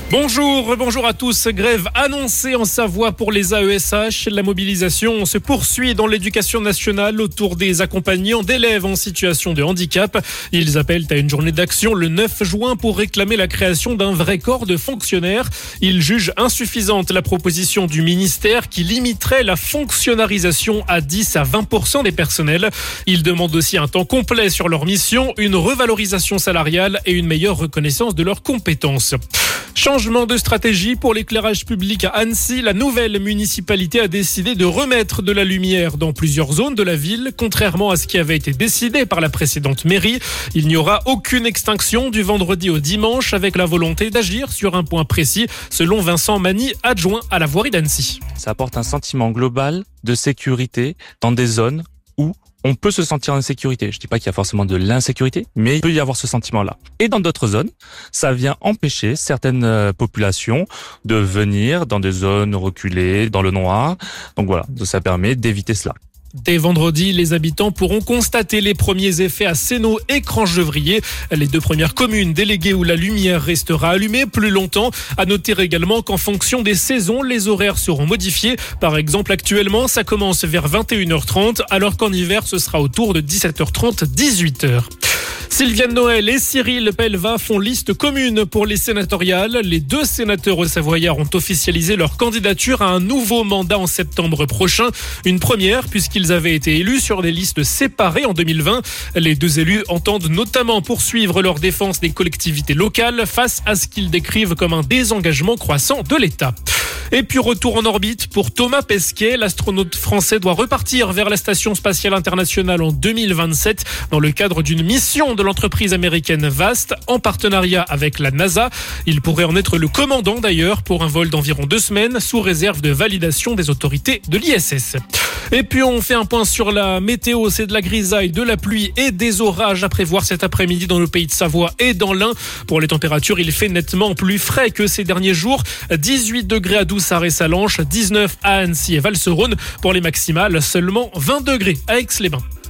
Bonjour à tous. Grève annoncée en Savoie pour les AESH. La mobilisation se poursuit dans l'éducation nationale autour des accompagnants d'élèves en situation de handicap. Ils appellent à une journée d'action le 9 juin pour réclamer la création d'un vrai corps de fonctionnaires. Ils jugent insuffisante la proposition du ministère qui limiterait la fonctionnalisation à 10 à 20% des personnels. Ils demandent aussi un temps complet sur leur mission, une revalorisation salariale et une meilleure reconnaissance de leurs compétences. Changement de stratégie pour l'éclairage public à Annecy. La nouvelle municipalité a décidé de remettre de la lumière dans plusieurs zones de la ville, contrairement à ce qui avait été décidé par la précédente mairie. Il n'y aura aucune extinction du vendredi au dimanche avec la volonté d'agir sur un point précis, selon Vincent Magny, adjoint à la voirie d'Annecy. Ça apporte un sentiment global de sécurité dans des zones où on peut se sentir en sécurité. Je dis pas qu'il y a forcément de l'insécurité, mais il peut y avoir ce sentiment-là. Et dans d'autres zones, ça vient empêcher certaines populations de venir dans des zones reculées, dans le noir. Donc voilà, ça permet d'éviter cela. Dès vendredi, les habitants pourront constater les premiers effets à Sénaux et Cranchevrier, les deux premières communes déléguées où la lumière restera allumée plus longtemps. À noter également qu'en fonction des saisons, les horaires seront modifiés. Par exemple, actuellement, ça commence vers 21h30, alors qu'en hiver, ce sera autour de 17h30, 18h. Sylviane Noël et Cyril Pellevat font liste commune pour les sénatoriales. Les deux sénateurs savoyards ont officialisé leur candidature à un nouveau mandat en septembre prochain. Une première puisqu'ils avaient été élus sur des listes séparées en 2020. Les deux élus entendent notamment poursuivre leur défense des collectivités locales face à ce qu'ils décrivent comme un désengagement croissant de l'État. Et puis retour en orbite pour Thomas Pesquet. L'astronaute français doit repartir vers la Station spatiale internationale en 2027 dans le cadre d'une mission de l'entreprise américaine VAST en partenariat avec la NASA. Il pourrait en être le commandant d'ailleurs pour un vol d'environ 2 semaines sous réserve de validation des autorités de l'ISS. Et puis on fait un point sur la météo, c'est de la grisaille, de la pluie et des orages à prévoir cet après-midi dans le pays de Savoie et dans l'Ain. Pour les températures, il fait nettement plus frais que ces derniers jours. 18 degrés à Doussard et Salanches, 19 à Annecy et Val-sur-Rhône. Pour les maximales, seulement 20 degrés à Aix-les-Bains.